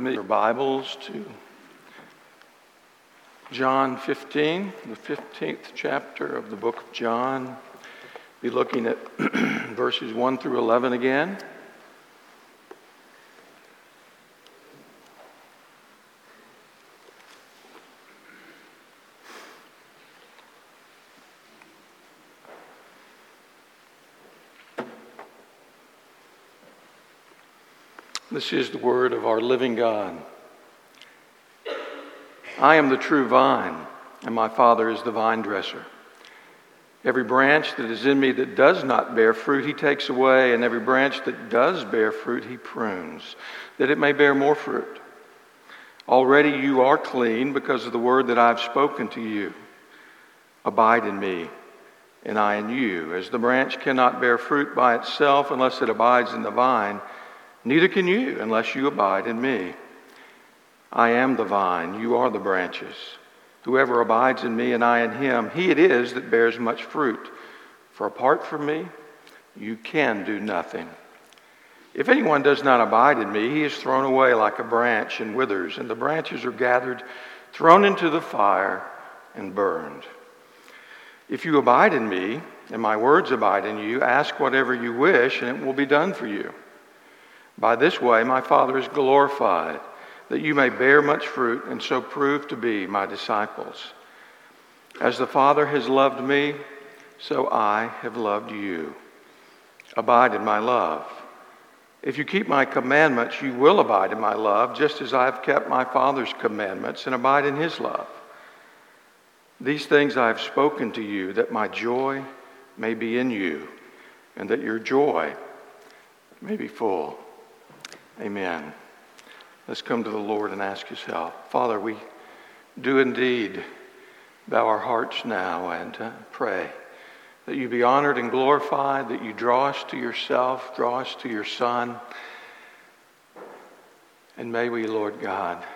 Your Bibles to John 15, the 15th chapter of the book of John. Be looking at verses 1 through 11 again. This is the word of our living God. I am the true vine, and my Father is the vine dresser. Every branch that is in me that does not bear fruit, he takes away, and every branch that does bear fruit, he prunes, that it may bear more fruit. Already you are clean because of the word that I have spoken to you. Abide in me, and I in you. As the branch cannot bear fruit by itself unless it abides in the vine, neither can you unless you abide in me. I am the vine, you are the branches. Whoever abides in me and I in him, he it is that bears much fruit. For apart from me, you can do nothing. If anyone does not abide in me, he is thrown away like a branch and withers, and the branches are gathered, thrown into the fire, and burned. If you abide in me, and my words abide in you, ask whatever you wish, and it will be done for you. By this way my Father is glorified, that you may bear much fruit and so prove to be my disciples. As the Father has loved me, so I have loved you. Abide in my love. If you keep my commandments, you will abide in my love, just as I have kept my Father's commandments and abide in his love. These things I have spoken to you, that my joy may be in you, and that your joy may be full. Amen. Let's come to the Lord and ask his help. Father, we do indeed bow our hearts now and pray that you be honored and glorified, that you draw us to yourself, draw us to your Son. And may we, Lord God,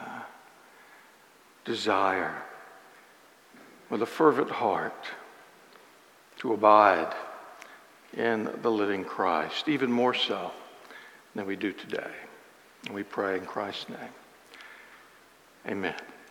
desire with a fervent heart to abide in the living Christ, even more so than we do today. And we pray in Christ's name. Amen.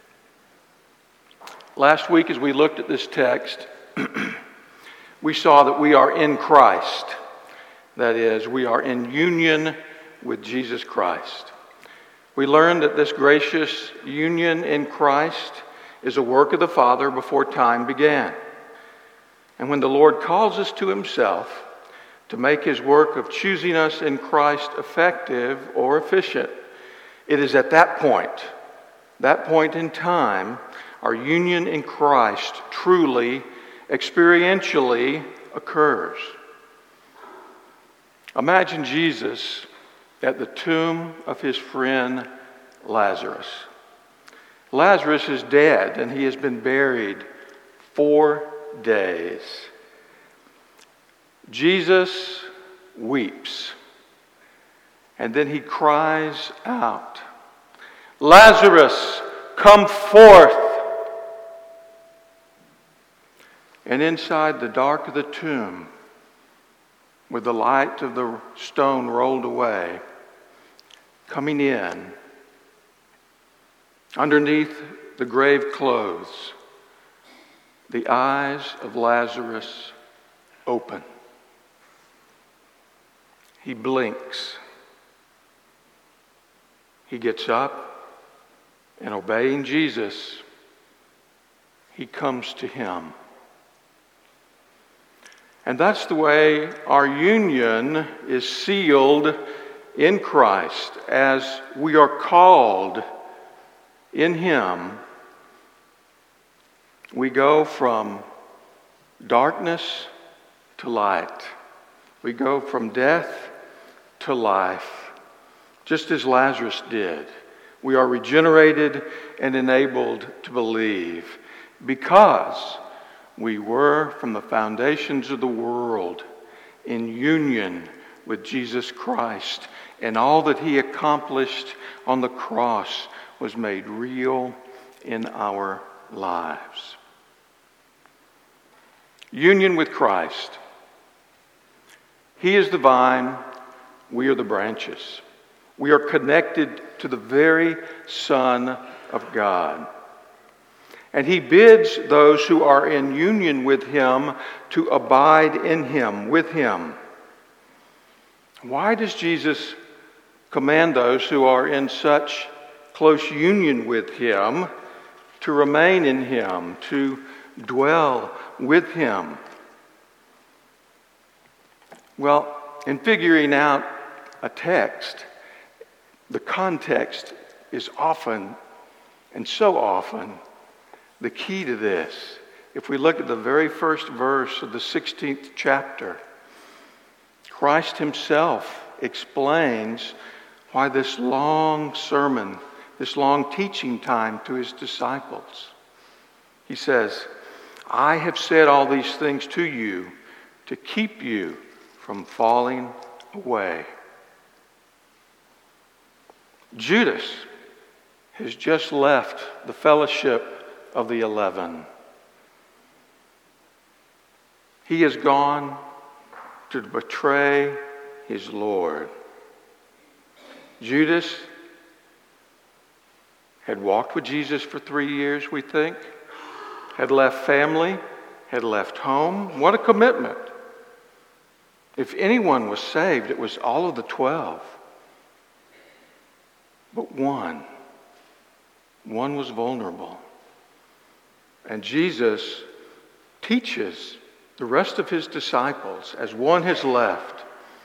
Last week as we looked at this text, we saw that we are in Christ. That is, we are in union with Jesus Christ. We learned that this gracious union in Christ is a work of the Father before time began. And when the Lord calls us to himself, to make his work of choosing us in Christ effective or efficient, it is at that point in time, our union in Christ truly, experientially occurs. Imagine Jesus at the tomb of his friend Lazarus. Lazarus is dead and he has been buried 4 days. Jesus weeps, and then he cries out, "Lazarus, come forth!" And inside the dark of the tomb, with the light of the stone rolled away, coming in, underneath the grave clothes, the eyes of Lazarus open. He blinks. He gets up, and obeying Jesus, he comes to him. And that's the way our union is sealed in Christ, as we are called in him. We go from darkness to light. We go from death to life, just as Lazarus did. We are regenerated and enabled to believe because we were from the foundations of the world in union with Jesus Christ, and all that he accomplished on the cross was made real in our lives. Union with Christ. He is the vine, we are the branches. We are connected to the very Son of God. And he bids those who are in union with him to abide in him, with him. Why does Jesus command those who are in such close union with him to remain in him, to dwell with him? Well, in figuring out a text, the context is often, and so often, the key to this. If we look at the very first verse of the 16th chapter, Christ himself explains why this long sermon, this long teaching time to his disciples. He says, I have said all these things to you to keep you from falling away. Judas has just left the fellowship of the 11. He has gone to betray his Lord. Judas had walked with Jesus for 3 years, we think, had left family, had left home. What a commitment. If anyone was saved, it was all of the 12. But one was vulnerable. And Jesus teaches the rest of his disciples, as one has left,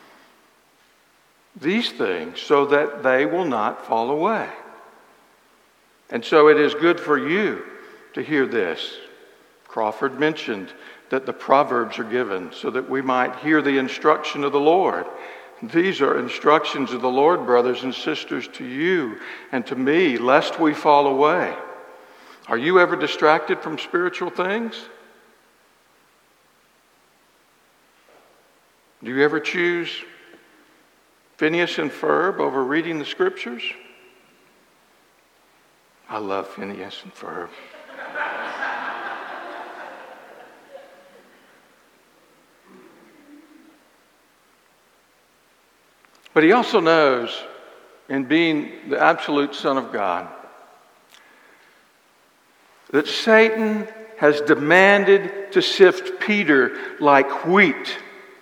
these things so that they will not fall away. And so it is good for you to hear this. Crawford mentioned that the Proverbs are given so that we might hear the instruction of the Lord. These are instructions of the Lord, brothers and sisters, to you and to me, lest we fall away. Are you ever distracted from spiritual things? Do you ever choose Phineas and Ferb over reading the Scriptures? I love Phineas and Ferb. But he also knows, in being the absolute Son of God, that Satan has demanded to sift Peter like wheat.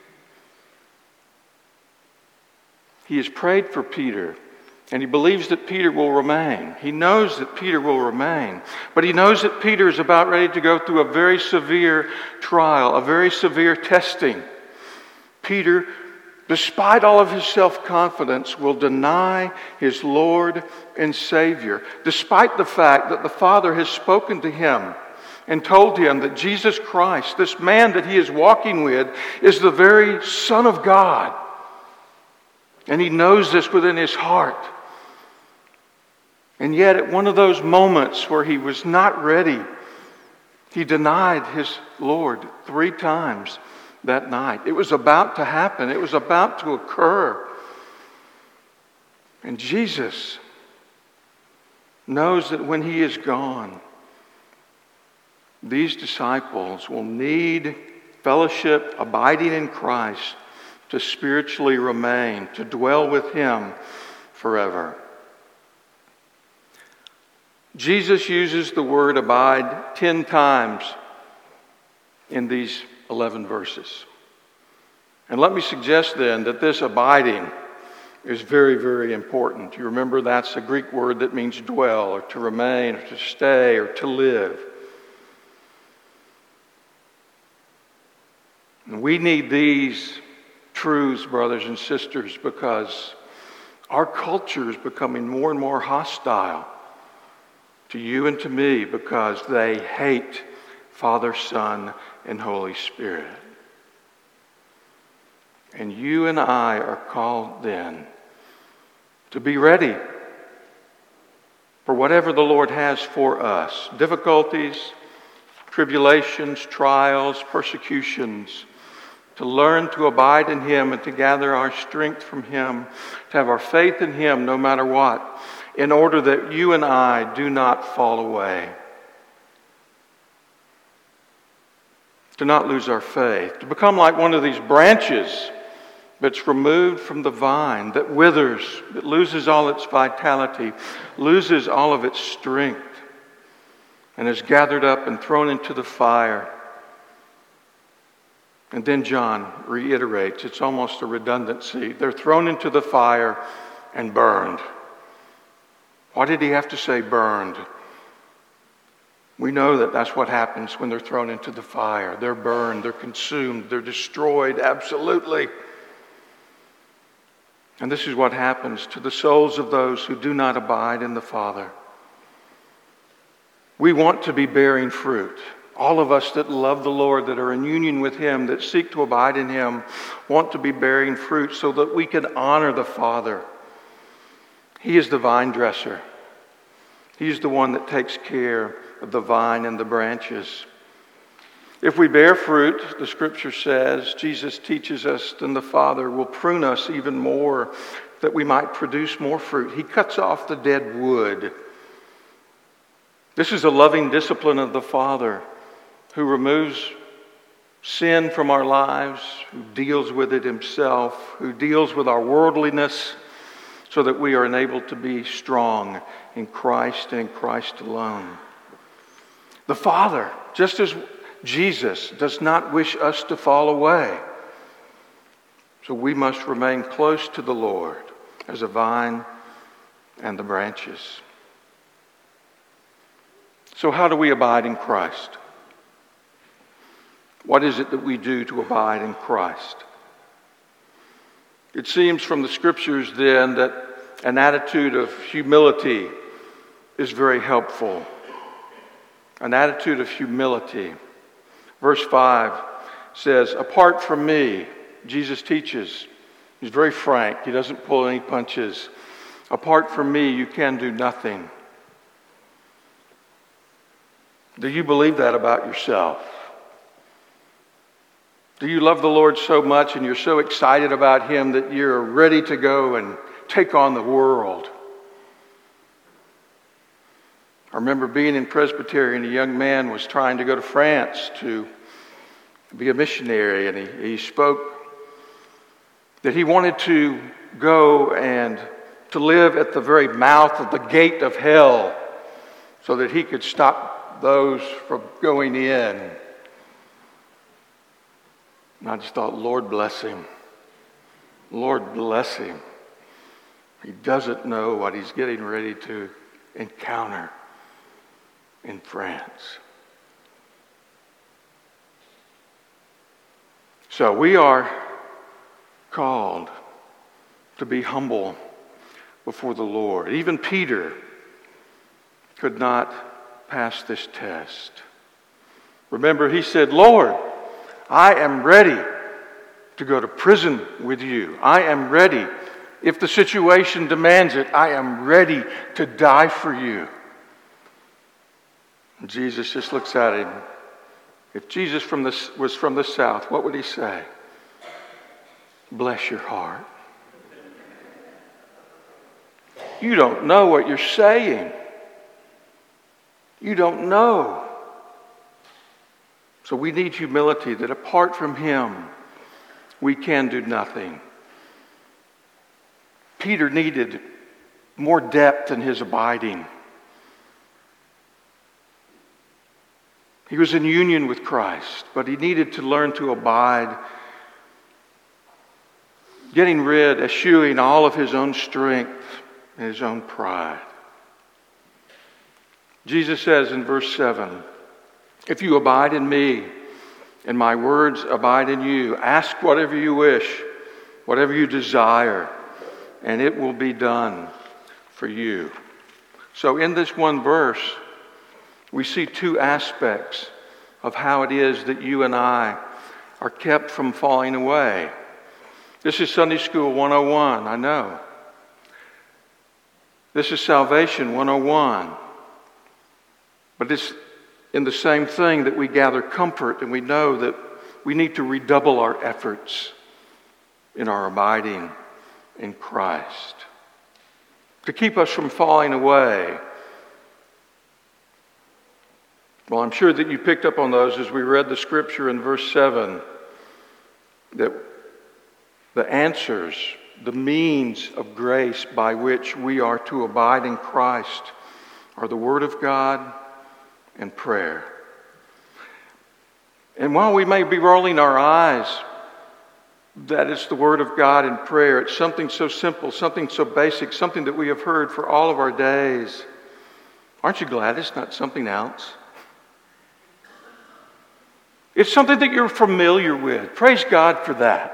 He has prayed for Peter, and he believes that Peter will remain. He knows that Peter will remain, but he knows that Peter is about ready to go through a very severe trial, a very severe testing. Peter, despite all of his self-confidence, will deny his Lord and Savior, despite the fact that the Father has spoken to him and told him that Jesus Christ, this man that he is walking with, is the very Son of God. And he knows this within his heart. And yet at one of those moments where he was not ready, he denied his Lord 3 times that night. It was about to happen. It was about to occur. And Jesus knows that when he is gone, these disciples will need fellowship, abiding in Christ, to spiritually remain, to dwell with him forever. Jesus uses the word abide 10 times in these 11 verses. And let me suggest then that this abiding is very, very important. You remember that's a Greek word that means dwell, or to remain, or to stay, or to live. And we need these truths, brothers and sisters, because our culture is becoming more and more hostile to you and to me because they hate Father, Son, and Holy Spirit. And you and I are called then to be ready for whatever the Lord has for us. Difficulties, tribulations, trials, persecutions. To learn to abide in him and to gather our strength from him. To have our faith in him no matter what. In order that you and I do not fall away. To not lose our faith. To become like one of these branches but it's removed from the vine, that withers, that loses all its vitality, loses all of its strength, and is gathered up and thrown into the fire. And then John reiterates, it's almost a redundancy. They're thrown into the fire and burned. Why did he have to say burned? We know that that's what happens when they're thrown into the fire. They're burned, they're consumed, they're destroyed, absolutely. And this is what happens to the souls of those who do not abide in the Father. We want to be bearing fruit. All of us that love the Lord, that are in union with Him, that seek to abide in Him, want to be bearing fruit so that we can honor the Father. He is the vine dresser. He's the one that takes care of the vine and the branches. If we bear fruit, the Scripture says, Jesus teaches us, then the Father will prune us even more that we might produce more fruit. He cuts off the dead wood. This is a loving discipline of the Father who removes sin from our lives, who deals with it Himself, who deals with our worldliness so that we are enabled to be strong in Christ and in Christ alone. The Father, just as Jesus, does not wish us to fall away. So we must remain close to the Lord as a vine and the branches. So how do we abide in Christ? What is it that we do to abide in Christ? It seems from the Scriptures then that an attitude of humility is very helpful. An attitude of humility. Verse 5 says, apart from me, Jesus teaches. He's very frank. He doesn't pull any punches. Apart from me, you can do nothing. Do you believe that about yourself? Do you love the Lord so much and you're so excited about Him that you're ready to go and take on the world? I remember being in Presbyterian, a young man was trying to go to France to be a missionary, and he spoke that he wanted to go and to live at the very mouth of the gate of hell so that he could stop those from going in. And I just thought, Lord bless him. Lord bless him. He doesn't know what he's getting ready to encounter in France. So we are called to be humble before the Lord. Even Peter could not pass this test. Remember, he said, Lord, I am ready to go to prison with you. I am ready. If the situation demands it, I am ready to die for you. And Jesus just looks at him. If Jesus was from the south, what would he say? Bless your heart. You don't know what you're saying. You don't know. So we need humility that apart from Him, we can do nothing. Peter needed more depth in his abiding. He was in union with Christ, but he needed to learn to abide, eschewing all of his own strength and his own pride. Jesus says in verse 7, if you abide in me and my words abide in you, ask whatever you wish, whatever you desire, and it will be done for you. So in this one verse, we see two aspects of how it is that you and I are kept from falling away. This is Sunday School 101, I know. This is Salvation 101. But it's in the same thing that we gather comfort, and we know that we need to redouble our efforts in our abiding in Christ to keep us from falling away. Well, I'm sure that you picked up on those as we read the scripture in verse 7, that the answers, the means of grace by which we are to abide in Christ are the Word of God and prayer. And while we may be rolling our eyes that it's the Word of God and prayer, it's something so simple, something so basic, something that we have heard for all of our days. Aren't you glad it's not something else? It's something that you're familiar with. Praise God for that.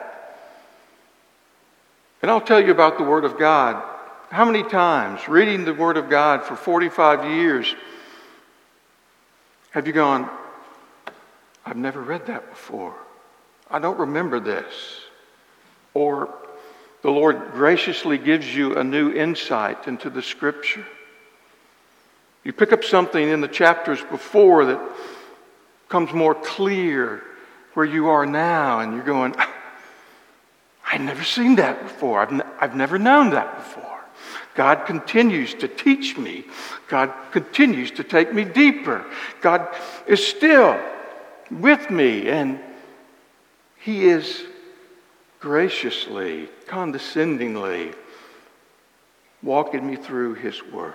And I'll tell you about the Word of God. How many times, reading the Word of God for 45 years, have you gone, I've never read that before. I don't remember this. Or the Lord graciously gives you a new insight into the Scripture. You pick up something in the chapters before that comes more clear where you are now, and you're going, I've never seen that before. I've never known that before. God continues to teach me. God continues to take me deeper. God is still with me, and He is graciously, condescendingly walking me through His Word.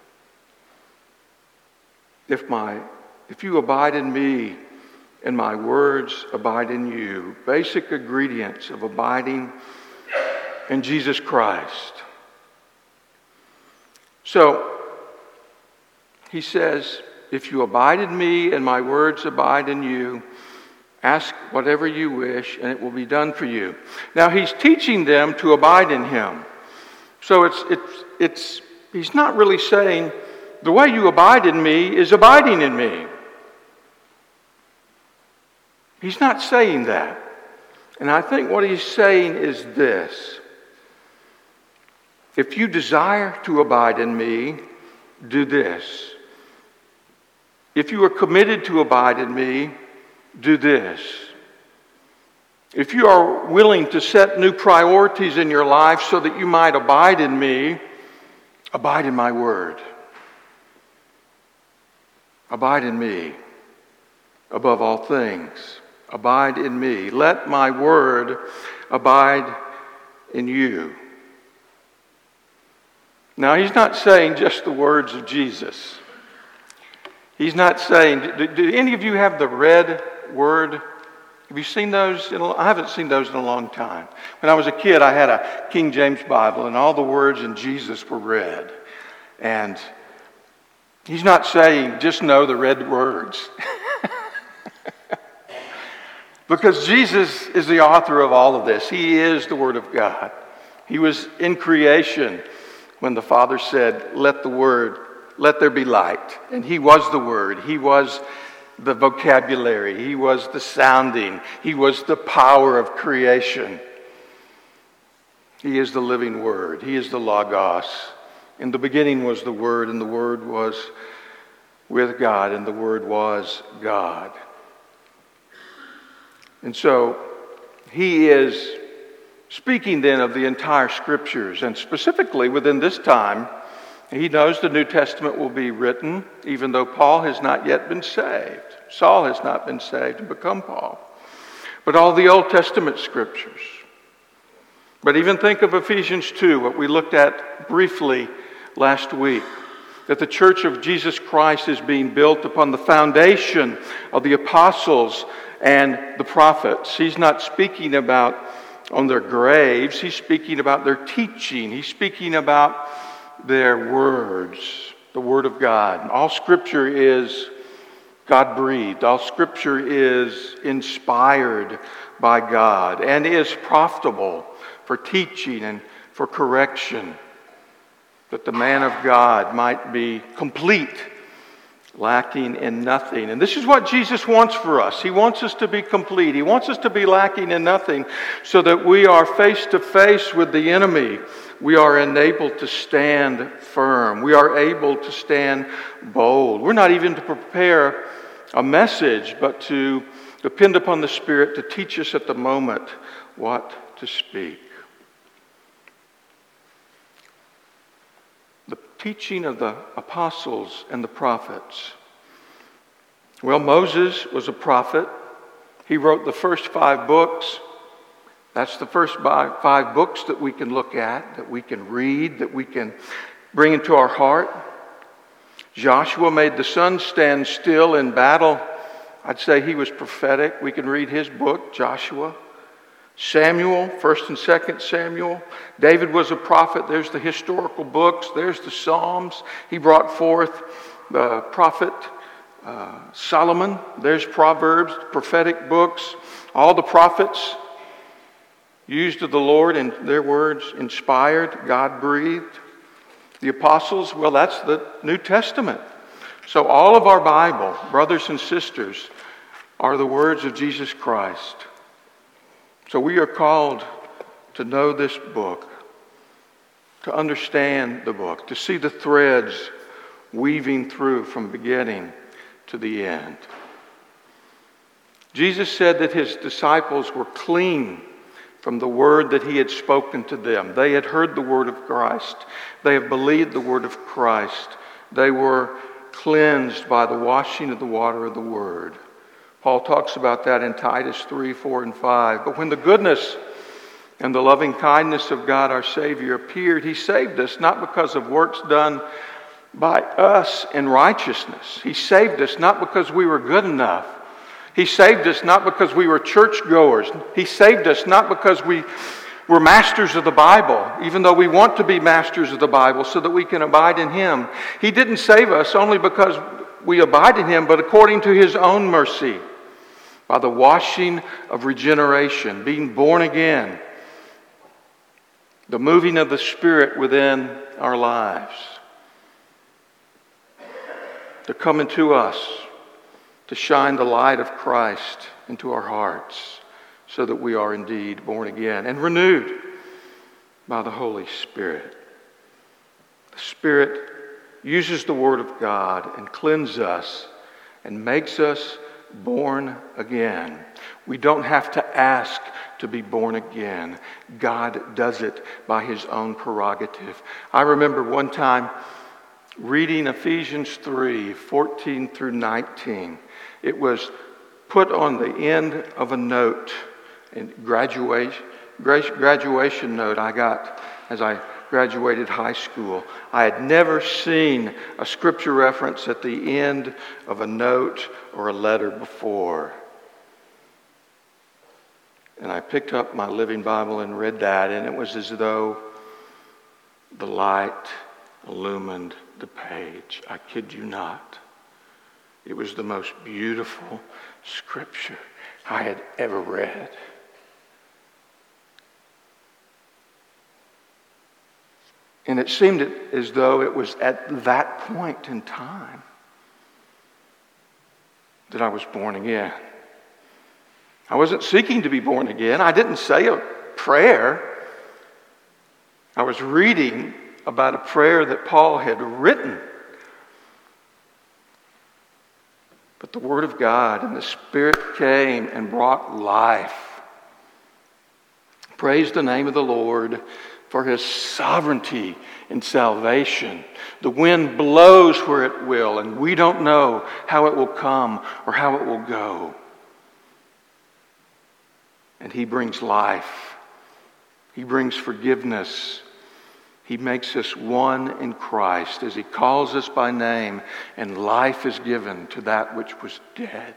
If you abide in me and my words abide in you, basic ingredients of abiding in Jesus Christ. So, he says, if you abide in me and my words abide in you, ask whatever you wish and it will be done for you. Now, he's teaching them to abide in him. So he's not really saying, the way you abide in me is abiding in me. He's not saying that. And I think what he's saying is this. If you desire to abide in me, do this. If you are committed to abide in me, do this. If you are willing to set new priorities in your life so that you might abide in me, abide in my word. Abide in me above all things. Abide in me. Let my word abide in you. Now, he's not saying just the words of Jesus. He's not saying, do any of you have the red word? Have you seen those? I haven't seen those in a long time. When I was a kid, I had a King James Bible, and all the words in Jesus were red. And he's not saying just know the red words. Because Jesus is the author of all of this. He is the Word of God. He was in creation when the Father said, let there be light. And He was the Word. He was the vocabulary. He was the sounding. He was the power of creation. He is the living Word. He is the Logos. In the beginning was the Word, and the Word was with God, and the Word was God. And so, he is speaking then of the entire Scriptures, and specifically within this time, he knows the New Testament will be written, even though Paul has not yet been saved. Saul has not been saved and become Paul. But all the Old Testament Scriptures. But even think of Ephesians 2, what we looked at briefly last week, that the church of Jesus Christ is being built upon the foundation of the apostles and the prophets. He's not speaking about on their graves. He's speaking about their teaching. He's speaking about their words, the Word of God. All Scripture is God-breathed. All Scripture is inspired by God and is profitable for teaching and for correction, that the man of God might be complete, lacking in nothing. And this is what Jesus wants for us. He wants us to be complete. He wants us to be lacking in nothing so that we are face to face with the enemy. We are enabled to stand firm. We are able to stand bold. We're not even to prepare a message, but to depend upon the Spirit to teach us at the moment what to speak. The teaching of the apostles and the prophets. Well, Moses was a prophet. He wrote the first 5 books. That's the first 5 books that we can look at, that we can read, that we can bring into our heart. Joshua made the sun stand still in battle. I'd say he was prophetic. We can read his book, Joshua. Samuel, 1st and 2nd Samuel. David was a prophet. There's the historical books. There's the Psalms. He brought forth the prophet Solomon. There's Proverbs, prophetic books. All the prophets used of the Lord and their words, inspired, God-breathed. The apostles, well, that's the New Testament. So all of our Bible, brothers and sisters, are the words of Jesus Christ. So we are called to know this book, to understand the book, to see the threads weaving through from beginning to the end. Jesus said that his disciples were clean from the word that he had spoken to them. They had heard the word of Christ. They have believed the word of Christ. They were cleansed by the washing of the water of the word. Paul talks about that in Titus 3, 4, and 5. But when the goodness and the loving kindness of God our Savior appeared, he saved us not because of works done by us in righteousness. He saved us not because we were good enough. He saved us not because we were churchgoers. He saved us not because we were masters of the Bible, even though we want to be masters of the Bible so that we can abide in Him. He didn't save us only because we abide in Him, but according to His own mercy, by the washing of regeneration, being born again, the moving of the Spirit within our lives, to come into us, to shine the light of Christ into our hearts so that we are indeed born again and renewed by the Holy Spirit. The Spirit uses the Word of God and cleanses us and makes us born again. We don't have to ask to be born again. God does it by His own prerogative. I remember one time reading Ephesians 3, 14 through 19. It was put on the end of a note, a graduation note I got as I graduated high school. I had never seen a scripture reference at the end of a note or a letter before. And I picked up my Living Bible and read that, and it was as though the light illumined the page. I kid you not. It was the most beautiful scripture I had ever read. And it seemed as though it was at that point in time that I was born again. I wasn't seeking to be born again. I didn't say a prayer. I was reading about a prayer that Paul had written. But the Word of God and the Spirit came and brought life. Praise the name of the Lord for His sovereignty in salvation. The wind blows where it will, and we don't know how it will come or how it will go. And He brings life. He brings forgiveness. He makes us one in Christ as He calls us by name, and life is given to that which was dead.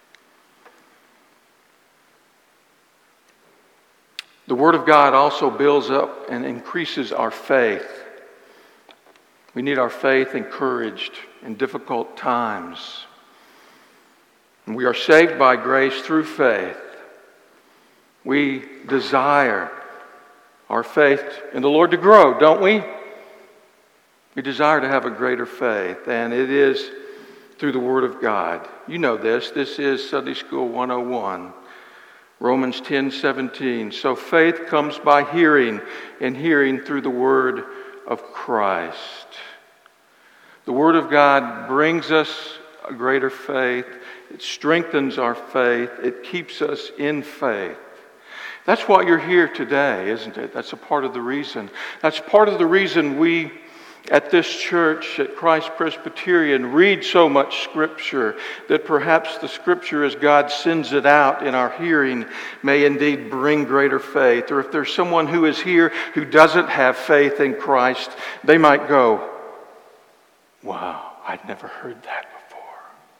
The Word of God also builds up and increases our faith. We need our faith encouraged in difficult times. And we are saved by grace through faith. We desire our faith in the Lord to grow, don't we? We desire to have a greater faith, and it is through the Word of God. You know this. This is Sunday School 101. Romans 10:17. So faith comes by hearing, and hearing through the Word of Christ. The Word of God brings us a greater faith. It strengthens our faith. It keeps us in faith. That's why you're here today, isn't it? That's a part of the reason. That's part of the reason we at this church, at Christ Presbyterian, read so much Scripture that perhaps the Scripture, as God sends it out in our hearing, may indeed bring greater faith. Or if there's someone who is here who doesn't have faith in Christ, they might go, wow, I'd never heard that before.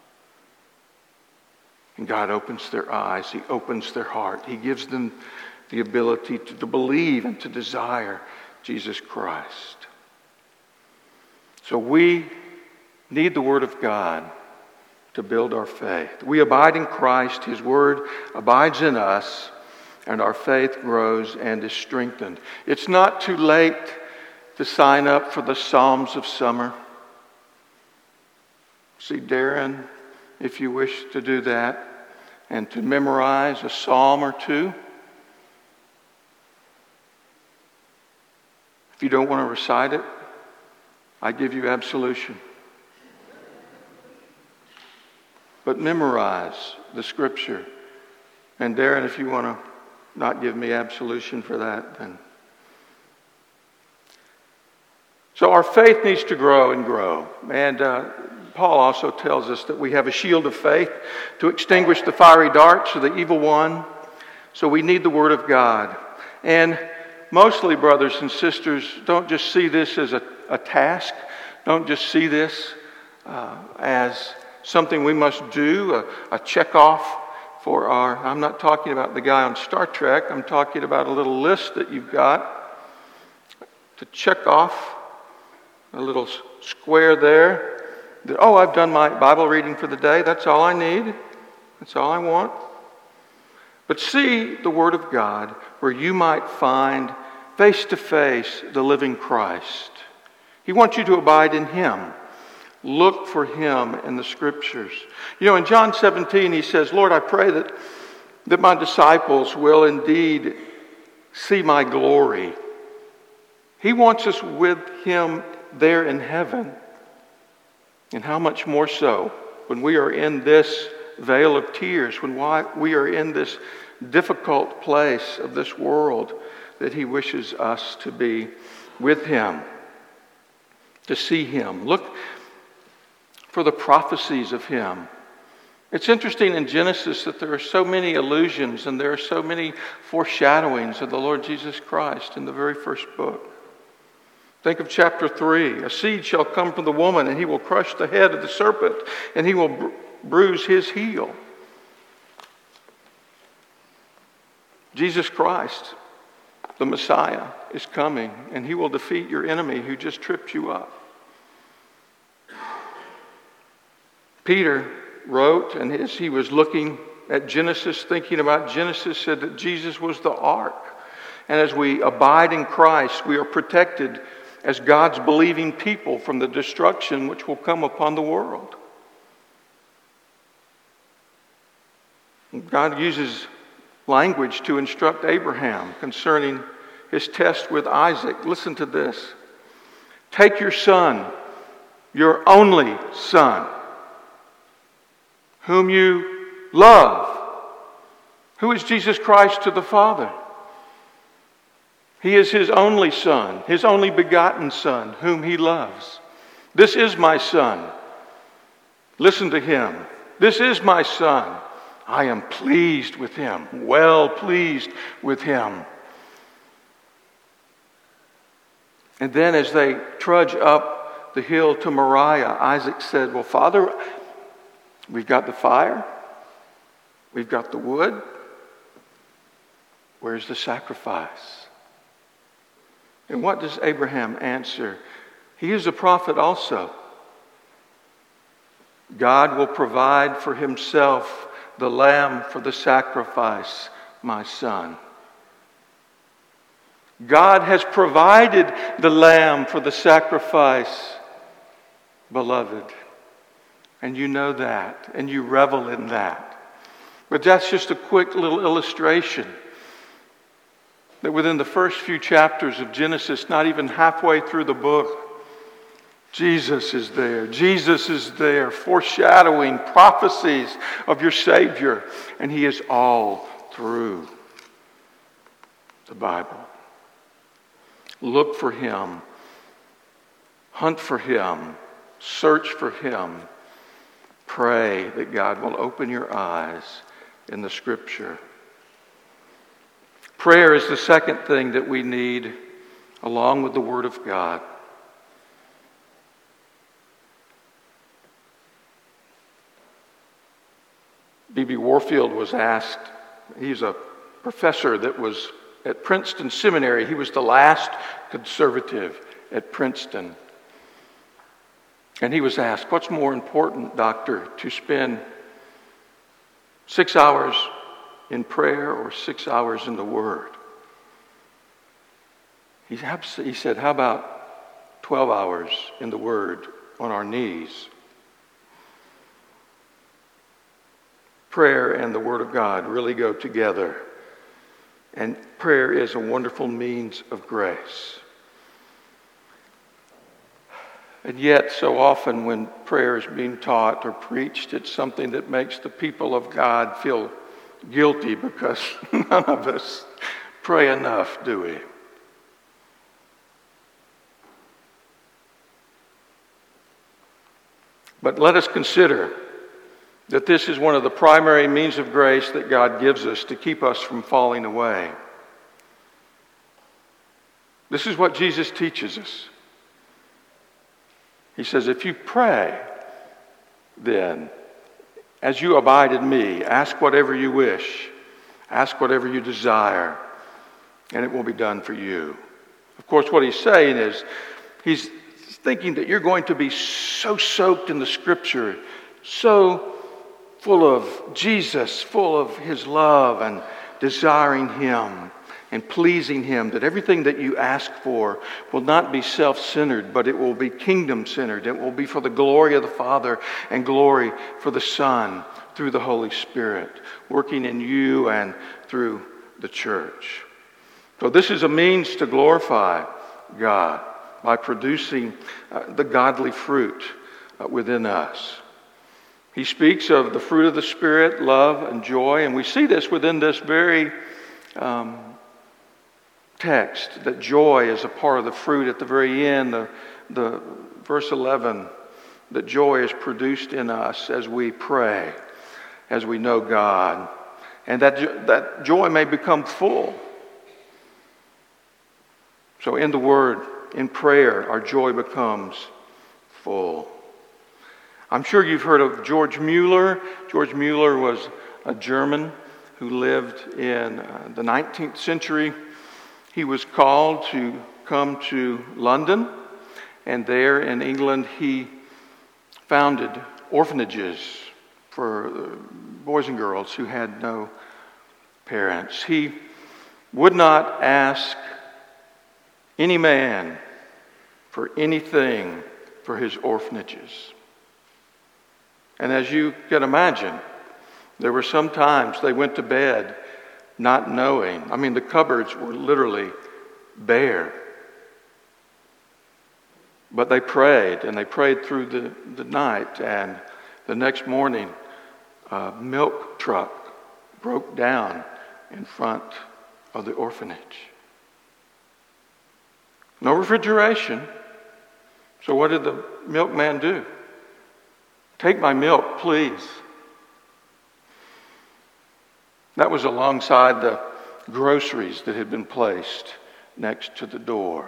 And God opens their eyes. He opens their heart. He gives them the ability to believe and to desire Jesus Christ. So we need the Word of God to build our faith. We abide in Christ. His Word abides in us, and our faith grows and is strengthened. It's not too late to sign up for the Psalms of Summer. See Darren, if you wish to do that, and to memorize a psalm or two. If you don't want to recite it, I give you absolution. But memorize the Scripture. And Darren, if you want to not give me absolution for that, then. So our faith needs to grow and grow. And Paul also tells us that we have a shield of faith to extinguish the fiery darts of the evil one. So we need the Word of God. And mostly, brothers and sisters, don't just see this as a task. Don't just see this as something we must do, a check off for our... I'm not talking about the guy on Star Trek. I'm talking about a little list that you've got to check off, a little square there. That, oh, I've done my Bible reading for the day. That's all I need. That's all I want. But see the Word of God where you might find face to face the living Christ. He wants you to abide in Him. Look for Him in the Scriptures. You know, in John 17, He says, Lord, I pray that my disciples will indeed see my glory. He wants us with Him there in heaven. And how much more so when we are in this vale of tears, when we are in this difficult place of this world, that He wishes us to be with Him, to see Him. Look for the prophecies of Him. It's interesting in Genesis that there are so many allusions and there are so many foreshadowings of the Lord Jesus Christ in the very first book. Think of chapter 3. A seed shall come from the woman, and he will crush the head of the serpent, and he will bruise his heel. Jesus Christ, the Messiah, is coming, and He will defeat your enemy who just tripped you up. Peter wrote, and as he was looking at Genesis, thinking about Genesis, said that Jesus was the ark. And as we abide in Christ, we are protected as God's believing people from the destruction which will come upon the world. God uses language to instruct Abraham concerning his test with Isaac. Listen to this. Take your son, your only son, whom you love. Who is Jesus Christ to the Father? He is His only Son, His only begotten Son, whom He loves. This is my Son. Listen to Him. This is my Son. I am pleased with Him, well pleased with Him. And then as they trudge up the hill to Moriah, Isaac said, well, Father, we've got the fire. We've got the wood. Where's the sacrifice? And what does Abraham answer? He is a prophet also. God will provide for Himself the lamb for the sacrifice, my son. God has provided the lamb for the sacrifice, beloved. And you know that, and you revel in that. But that's just a quick little illustration that within the first few chapters of Genesis, not even halfway through the book, Jesus is there. Jesus is there, foreshadowing prophecies of your Savior. And He is all through the Bible. Look for Him. Hunt for Him. Search for Him. Pray that God will open your eyes in the Scripture. Prayer is the second thing that we need along with the Word of God. B.B. Warfield was asked, he's a professor that was at Princeton Seminary. He was the last conservative at Princeton. And he was asked, what's more important, doctor, to spend 6 hours in prayer or 6 hours in the Word? He said, how about 12 hours in the Word on our knees? Prayer and the Word of God really go together. And prayer is a wonderful means of grace. And yet, so often when prayer is being taught or preached, it's something that makes the people of God feel guilty because none of us pray enough, do we? But let us consider that this is one of the primary means of grace that God gives us to keep us from falling away. This is what Jesus teaches us. He says, if you pray, then, as you abide in me, ask whatever you wish, ask whatever you desire, and it will be done for you. Of course, what he's saying is, he's thinking that you're going to be so soaked in the Scripture, so full of Jesus, full of His love and desiring Him and pleasing Him, that everything that you ask for will not be self-centered, but it will be kingdom-centered. It will be for the glory of the Father and glory for the Son through the Holy Spirit, working in you and through the church. So this is a means to glorify God by producing the godly fruit within us. He speaks of the fruit of the Spirit, love and joy, and we see this within this very text, that joy is a part of the fruit at the very end. The verse 11, that joy is produced in us as we pray, as we know God, and that joy may become full. So in the Word, in prayer, our joy becomes full. I'm sure you've heard of George Mueller. George Mueller was a German who lived in the 19th century. He was called to come to London, and there in England he founded orphanages for boys and girls who had no parents. He would not ask any man for anything for his orphanages. And as you can imagine, there were some times they went to bed not knowing. I mean, the cupboards were literally bare. But they prayed, and they prayed through the night, and the next morning, a milk truck broke down in front of the orphanage. No refrigeration. So what did the milkman do? Take my milk, please. That was alongside the groceries that had been placed next to the door.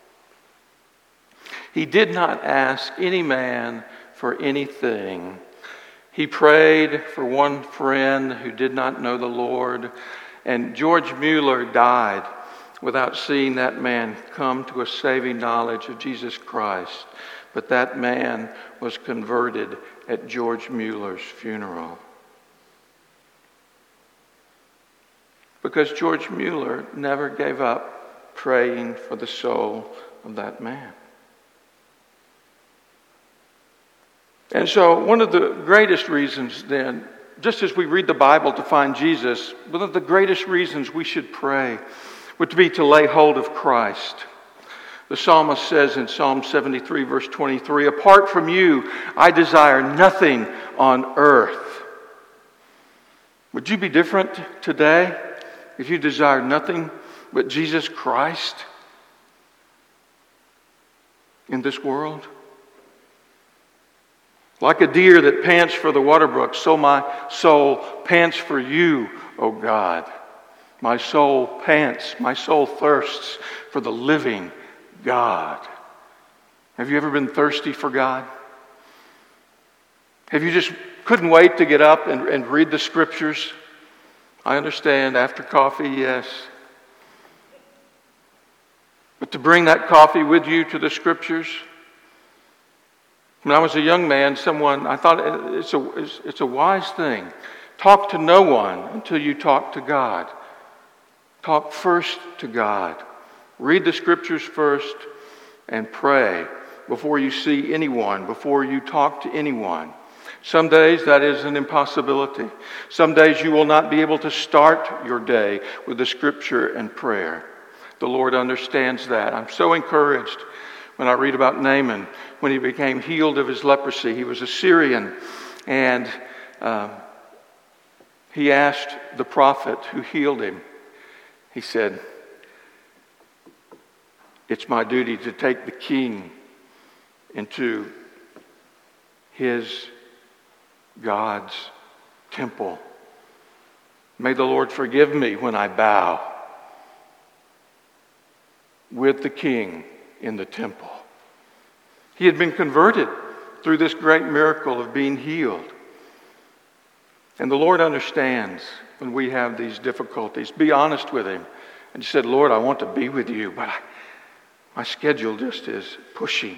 He did not ask any man for anything. He prayed for one friend who did not know the Lord, and George Mueller died without seeing that man come to a saving knowledge of Jesus Christ. But that man was converted at George Mueller's funeral. Because George Mueller never gave up praying for the soul of that man. And so one of the greatest reasons then, just as we read the Bible to find Jesus, one of the greatest reasons we should pray would be to lay hold of Christ. The psalmist says in Psalm 73, verse 23, apart from you, I desire nothing on earth. Would you be different today if you desired nothing but Jesus Christ? in this world? Like a deer that pants for the water brook, so my soul pants for you, O God. My soul pants, my soul thirsts for the living God. Have you ever been thirsty for God? Have you just couldn't wait to get up and read the Scriptures? I understand, after coffee, yes. But to bring that coffee with you to the Scriptures? When I was a young man, I thought it's a wise thing. Talk to no one until you talk to God. Talk first to God. Read the Scriptures first and pray before you see anyone, before you talk to anyone. Some days that is an impossibility. Some days you will not be able to start your day with the Scripture and prayer. The Lord understands that. I'm so encouraged when I read about Naaman, when he became healed of his leprosy. He was a Syrian, and he asked the prophet who healed him, he said, "It's my duty to take the king into his God's temple. May the Lord forgive me when I bow with the king in the temple." He had been converted through this great miracle of being healed. And the Lord understands when we have these difficulties. Be honest with Him. And you said, "Lord, I want to be with you, but my schedule just is pushing.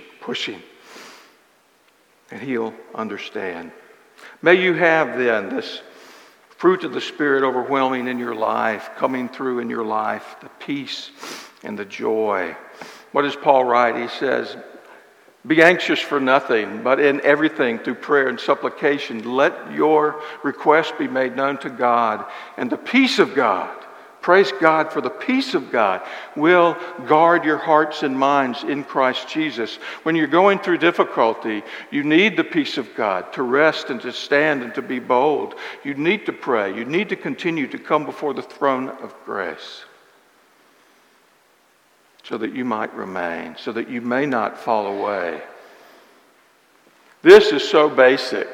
And He'll understand. May you have then this fruit of the Spirit overwhelming in your life, coming through in your life, the peace and the joy. What does Paul write? He says, "Be anxious for nothing, but in everything through prayer and supplication, let your requests be made known to God, and the peace of God," praise God for the peace of God, "will guard your hearts and minds in Christ Jesus." When you're going through difficulty, you need the peace of God to rest and to stand and to be bold. You need to pray. You need to continue to come before the throne of grace so that you might remain, so that you may not fall away. This is so basic.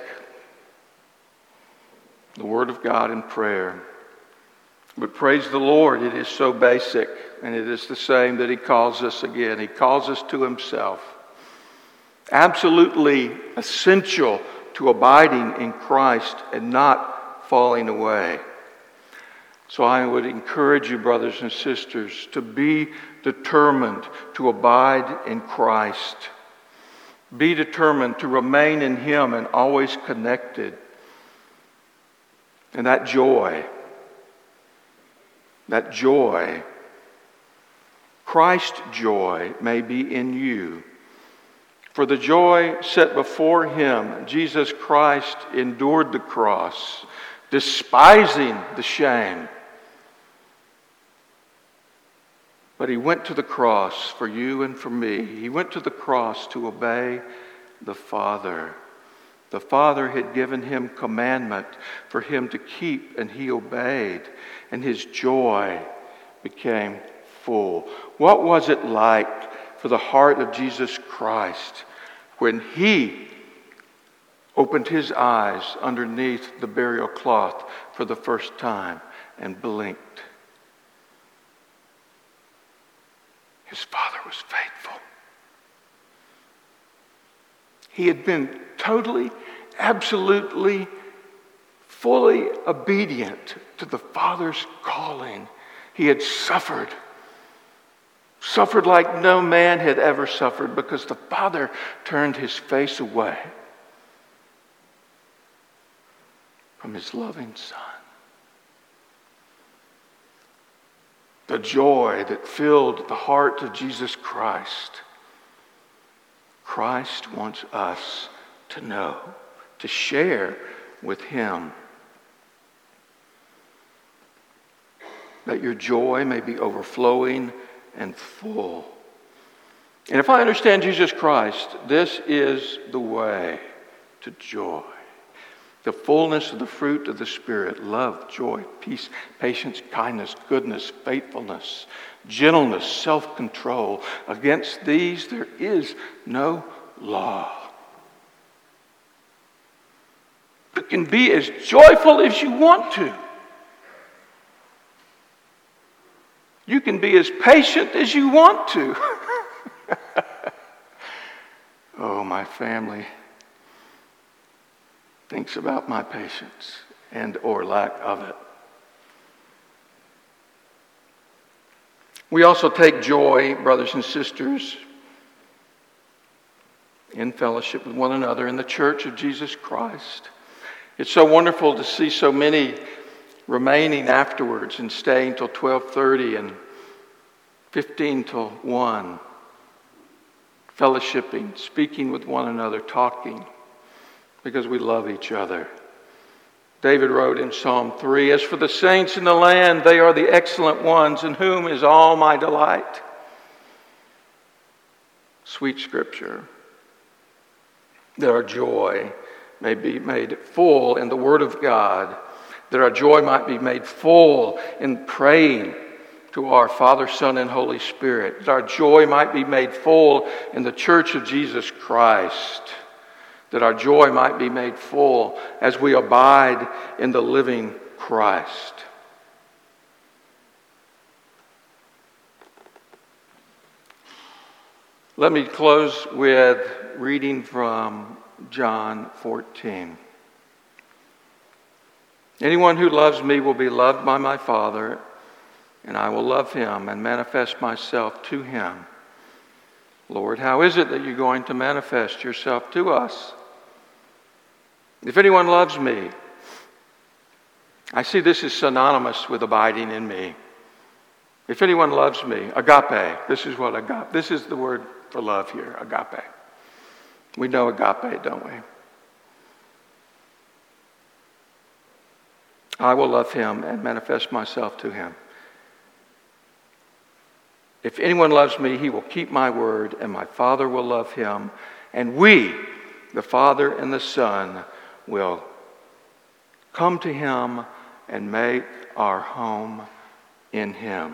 The Word of God and prayer. But praise the Lord, it is so basic, and it is the same that He calls us again. He calls us to Himself. Absolutely essential to abiding in Christ and not falling away. So I would encourage you, brothers and sisters, to be determined to abide in Christ. Be determined to remain in Him and always connected. And that joy, Christ's joy, may be in you. For the joy set before Him, Jesus Christ endured the cross, despising the shame. But He went to the cross for you and for me. He went to the cross to obey the Father. The Father had given Him commandment for Him to keep, and He obeyed, and His joy became full. What was it like for the heart of Jesus Christ when He opened His eyes underneath the burial cloth for the first time and blinked? His Father was faithful. He had been totally, absolutely, fully obedient to the Father's calling. He had suffered like no man had ever suffered, because the Father turned His face away from His loving Son. The joy that filled the heart of Jesus Christ. Christ wants us to know, to share with Him. That your joy may be overflowing and full. And if I understand Jesus Christ, this is the way to joy. the fullness of the fruit of the Spirit: love, joy, peace, patience, kindness, goodness, faithfulness, gentleness, self-control. Against these there is no law. You can be as joyful as you want to. You can be as patient as you want to. Oh, my family thinks about my patience and or lack of it. We also take joy, brothers and sisters, in fellowship with one another in the church of Jesus Christ. It's so wonderful to see so many remaining afterwards and staying till 12:30 and 15 till 1, fellowshipping, speaking with one another, talking, because we love each other. David wrote in Psalm 3, "As for the saints in the land, they are the excellent ones, in whom is all my delight." Sweet scripture. That our joy may be made full in the Word of God, that our joy might be made full in praying to our Father, Son, and Holy Spirit, that our joy might be made full in the church of Jesus Christ, that our joy might be made full as we abide in the living Christ. Let me close with reading from John 14. "Anyone who loves me will be loved by my Father, and I will love him and manifest myself to him." Lord, how is it that you're going to manifest yourself to us? If anyone loves me, I see this is synonymous with abiding in me. If anyone loves me, agape, this is the word for love here, agape. We know agape, don't we? I will love him and manifest myself to him. If anyone loves me, he will keep my word, and my Father will love him, and we, the Father and the Son, will come to him and make our home in him.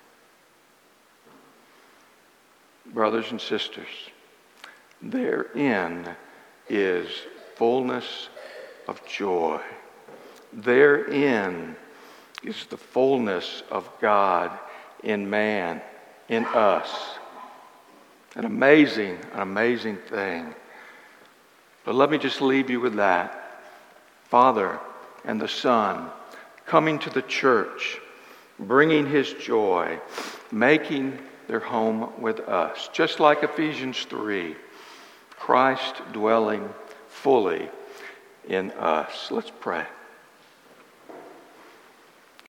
Brothers and sisters, therein is fullness of joy. Therein is the fullness of God in man, in us. An amazing thing. But let me just leave you with that. Father and the Son coming to the church, bringing his joy, making their home with us. Just like Ephesians 3, Christ dwelling fully in us. Let's pray.